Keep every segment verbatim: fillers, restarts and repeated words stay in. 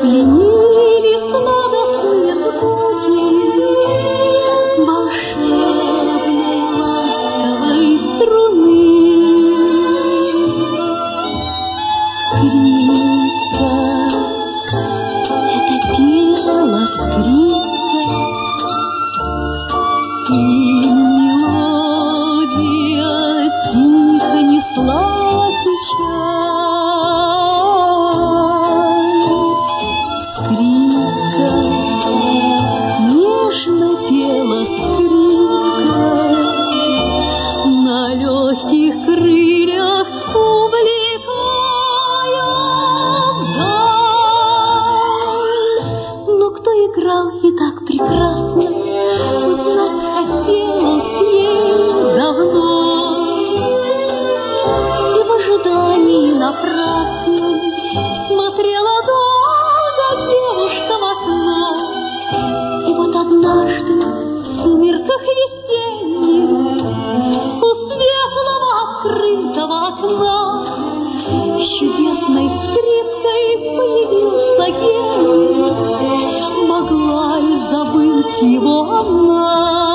Пленили сладостные звуки волшебной ласковой струны. Скрипка, это пела скрипка, и мелодия тихо неслась сейчас. Скрипка, нежно пела скрипка, на легких крыльях увлекая вдаль. Но кто играл и так прекрасно, узнать хотелось ей давно. И в ожидании напрасном смотрела долго девушка в окно. И вот однажды в сумерках весенних у светлого открытого окна с чудесной скрипкой появился гений. Могла ли забыть его она?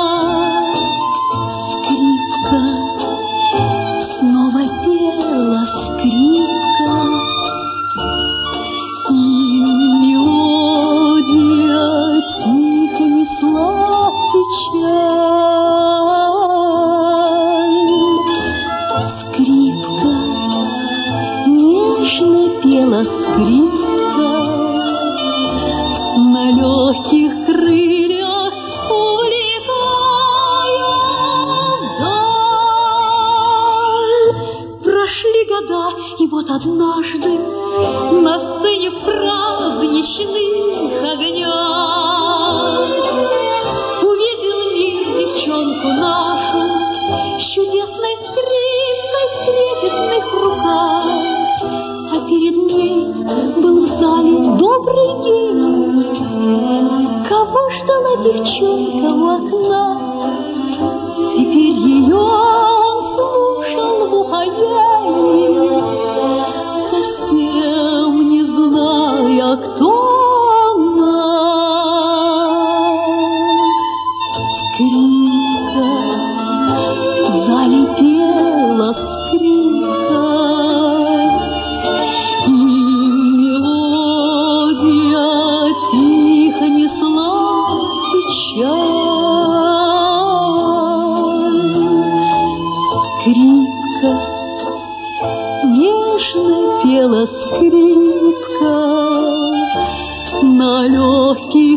Скрипка, снова пела скрипка, и мелодия тихо неслась печаль. Скрипка, нежно пела скрипка, на легких крыльях увлекая вдаль. Прошли года, и вот однажды на сцене в праздничных огнях увидел мир девчонку нашу с чудесной скрипкой в трепетных руках. А перед ней был в зале добрый гений. Кого ждала девчонка у окна? Теперь ее он слушал в упоении, совсем не зная, кто она. Скрипка, в зале пела скрипка, и мелодия тихо несла печаль. Скрипка, нежно пела скрипка, на легкий